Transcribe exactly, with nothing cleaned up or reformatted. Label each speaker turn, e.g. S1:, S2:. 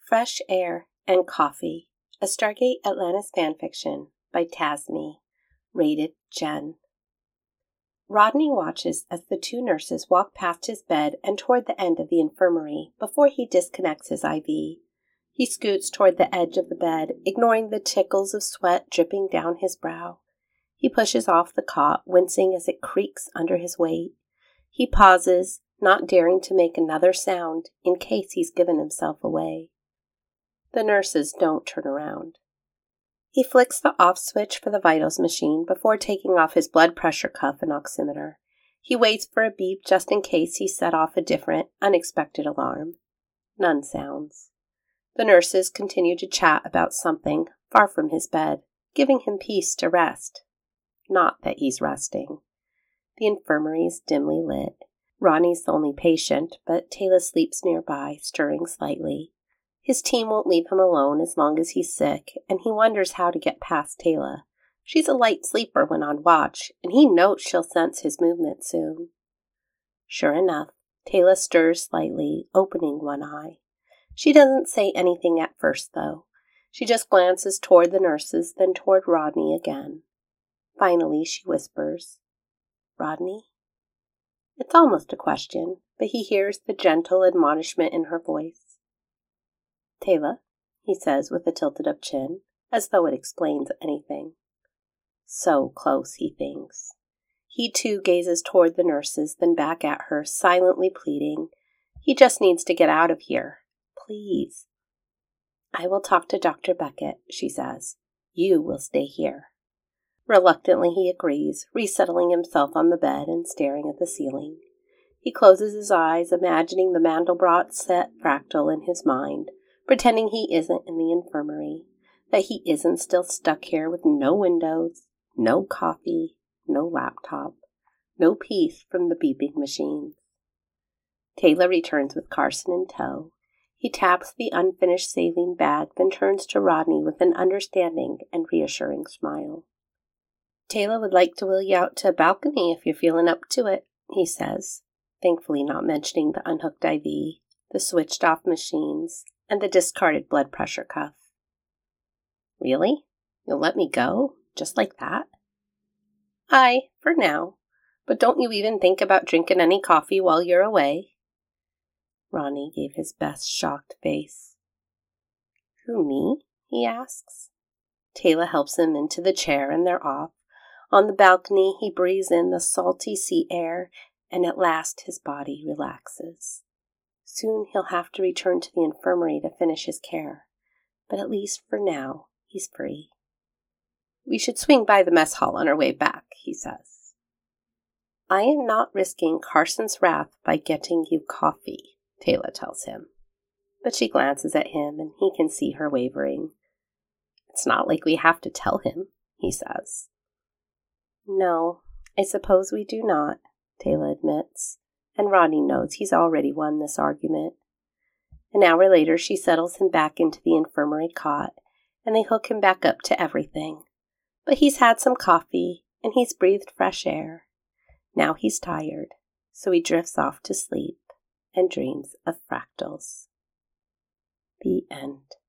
S1: Fresh Air and Coffee, a Stargate Atlantis fanfiction by Tasmi, rated Gen. Rodney watches as the two nurses walk past his bed and toward the end of the infirmary before he disconnects his I V. He scoots toward the edge of the bed, ignoring the tickles of sweat dripping down his brow. He pushes off the cot, wincing as it creaks under his weight. He pauses, not daring to make another sound in case he's given himself away. The nurses don't turn around. He flicks the off switch for the vitals machine before taking off his blood pressure cuff and oximeter. He waits for a beep just in case he set off a different, unexpected alarm. None sounds. The nurses continue to chat about something far from his bed, giving him peace to rest. Not that he's resting. The infirmary is dimly lit. Ronnie's the only patient, but Taylor sleeps nearby, stirring slightly. His team won't leave him alone as long as he's sick, and he wonders how to get past Taylor. She's a light sleeper when on watch, and he knows she'll sense his movement soon. Sure enough, Taylor stirs slightly, opening one eye. She doesn't say anything at first, though. She just glances toward the nurses, then toward Rodney again. Finally, she whispers, "Rodney?" It's almost a question, but he hears the gentle admonishment in her voice. "Taylor," he says with a tilted-up chin, as though it explains anything. So close, he thinks. He too gazes toward the nurses, then back at her, silently pleading. He just needs to get out of here. Please. "I will talk to Doctor Beckett," she says. "You will stay here." Reluctantly he agrees, resettling himself on the bed and staring at the ceiling. He closes his eyes, imagining the Mandelbrot set fractal in his mind, pretending he isn't in the infirmary, that he isn't still stuck here with no windows, no coffee, no laptop, no peace from the beeping machines. Taylor returns with Carson in tow. He taps the unfinished saline bag, then turns to Rodney with an understanding and reassuring smile. "Taylor would like to wheel you out to a balcony if you're feeling up to it," he says, thankfully not mentioning the unhooked I V, the switched-off machines, and the discarded blood pressure cuff. "Really? You'll let me go? Just like that?" "Aye, for now. But don't you even think about drinking any coffee while you're away." Ronnie gave his best shocked face. "Who, me?" he asks. Taylor helps him into the chair and they're off. On the balcony, he breathes in the salty sea air, and at last his body relaxes. Soon he'll have to return to the infirmary to finish his care, but at least for now, he's free. "We should swing by the mess hall on our way back," he says. "I am not risking Carson's wrath by getting you coffee," Taylor tells him. But she glances at him, and he can see her wavering. "It's not like we have to tell him," he says. "No, I suppose we do not," Taylor admits, and Rodney knows he's already won this argument. An hour later, she settles him back into the infirmary cot, and they hook him back up to everything. But he's had some coffee, and he's breathed fresh air. Now he's tired, so he drifts off to sleep and dreams of fractals. The end.